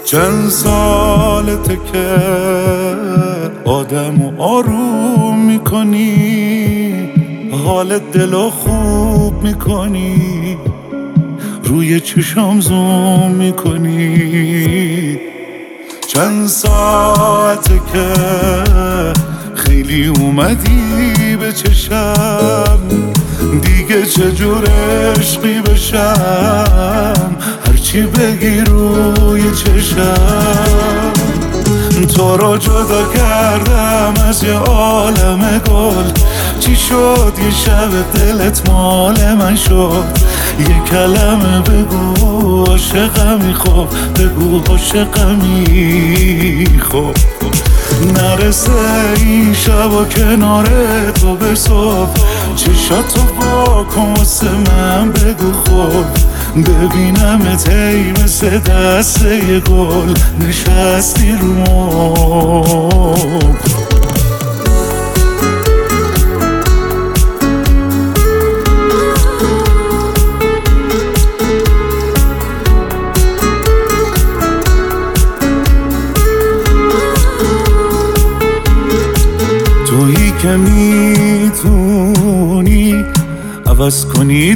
چند سالته که آدمو آروم میکنی، حال دلو خوب میکنی، روی چشام زوم میکنی. چند ساعته که خیلی اومدی به چشم، دیگه چجور عشقی بشم، هرچی بگی روی چشم. تو رو جدا کردم از یه عالم گل، چی شد یه شب دلت مال من شد؟ یه کلمه بگو عاشقمی، خب بگو عاشقمی، خب نرسه این شب و کنار تو به صبح، چشاتو واکن واسه من بگو خب، ببینمت ای مثل دسته یه گل نشستی رو مبل. تویی که میتونی عوض کنی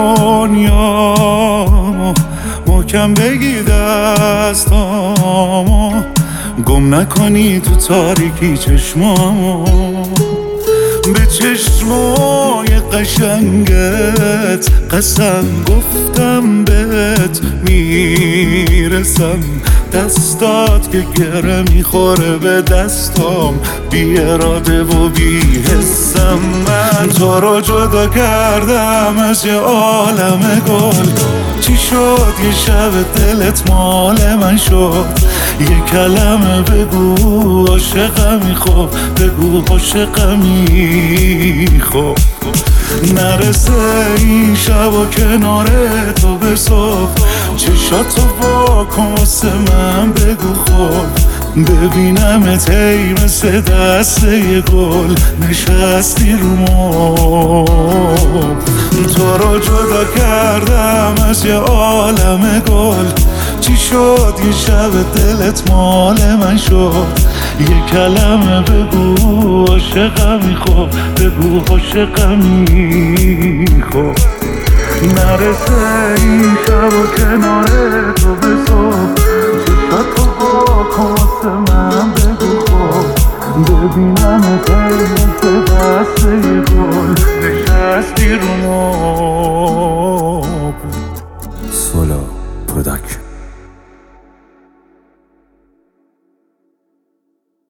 دنیا، محکم بگی دستامو، گم نکنی تو تاریکی چشمامو. به چشمای قشنگت قسم گفتم بهت میرسم، دستات که گره میخوره به دستام، بی اراده و بی حسم. من تو رو جدا کردم از یه عالم گل، چی شد یه شب دلت مال من شد؟ یه کلمه بگو عاشقمی، خب بگو عاشقمی، خب نرسه این شب و کنار تو به صبح، چشاتو واکن واسه من بگو خب، ببینمت ای مثل دسته یه گل نشستی رو مبل. تو رو جدا کردم از یه عالم گل، چی شد یه شب دلت مال من شد؟ یه کلمه بگو عاشقمی، خب بگو عاشقمی، خب نرسه این شب و کنار تو به صبح، چشاتو واکن واسه من بگو خب، ببینمت ای مثل دسته یه گل نشستی رو مبل.